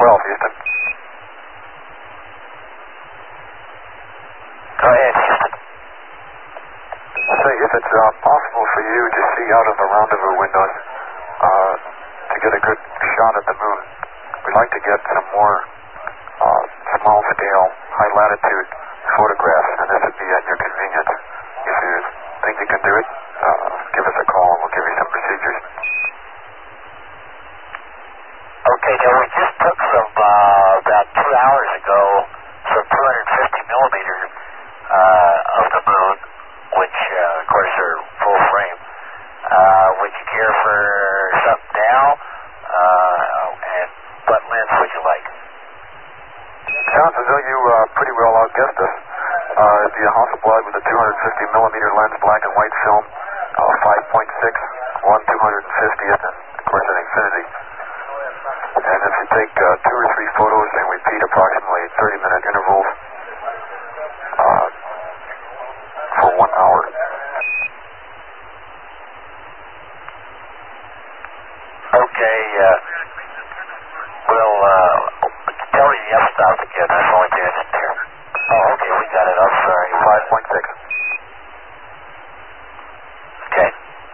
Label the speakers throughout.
Speaker 1: 12, Houston.
Speaker 2: Go ahead, Houston.
Speaker 1: Say, if it's possible for you to see out of the rendezvous windows to get a good shot at the moon, we'd like to get some more small-scale, high-latitude photographs, and this would be at your convenience. If you think you can do it, give us a call and we'll give you some procedures.
Speaker 2: Okay, now we just took some, about 2 hours ago, some 250 millimeter of the moon, which, of course, are full frame. Would you care for something now? And what lens would you like?
Speaker 1: Sounds as though you pretty well outguessed us. It'd be a Hasselblad with a 250 millimeter lens, black and white film, 5.6, 1/250th, and of course an infinity. And if you take 2 or 3 photos and repeat approximately 30-minute intervals for 1 hour.
Speaker 2: Okay, we'll tell me the f-stop again. That's the only thing I didn't hear. Oh, okay, we got it. I'm sorry.
Speaker 1: 5.6.
Speaker 2: Okay.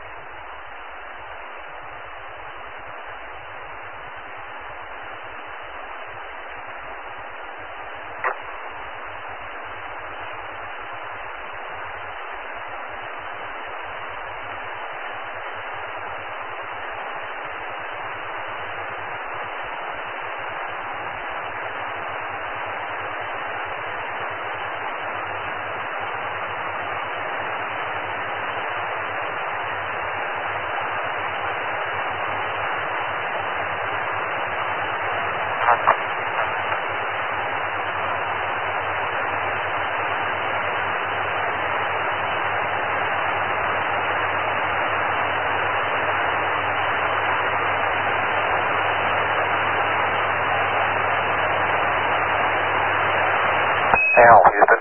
Speaker 1: Al, Houston.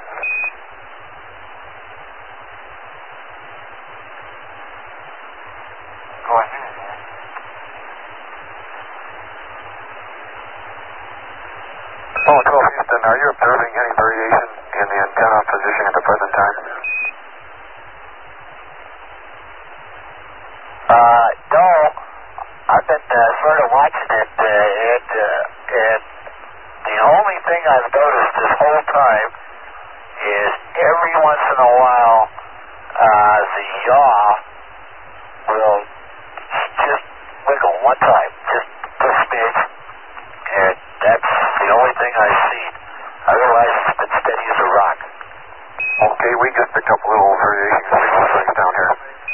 Speaker 2: Go ahead.
Speaker 1: Oh, 12, Houston, are you observing any variation in the antenna position at the present time?
Speaker 2: No. I've been sort of watching it, and the only thing I've noticed this whole time is every once in a while the yaw will just wiggle one time, just a smidge, and that's the only thing I've seen. Otherwise, it's been steady as a rock.
Speaker 1: Okay, we just picked up a little variation in signal strength down here.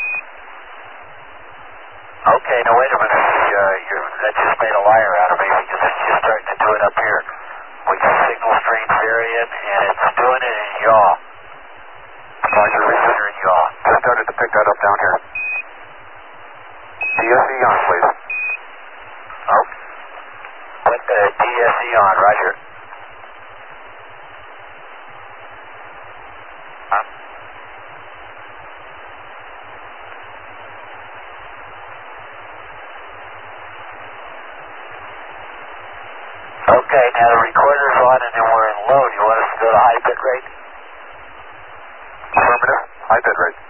Speaker 2: Okay, now wait a minute. That just made a liar out of me because it's just starting to do it up here. With signal strength varying, and it's doing it in yaw.
Speaker 1: Roger,
Speaker 2: Listener in yaw.
Speaker 1: just started to pick that up down here. DSE on, please.
Speaker 2: Oh. Put the DSE on, Roger. Huh? Okay, now the recorder's on and then we're in low. Do you want us to go to high bit rate?
Speaker 1: Affirmative. High bit rate.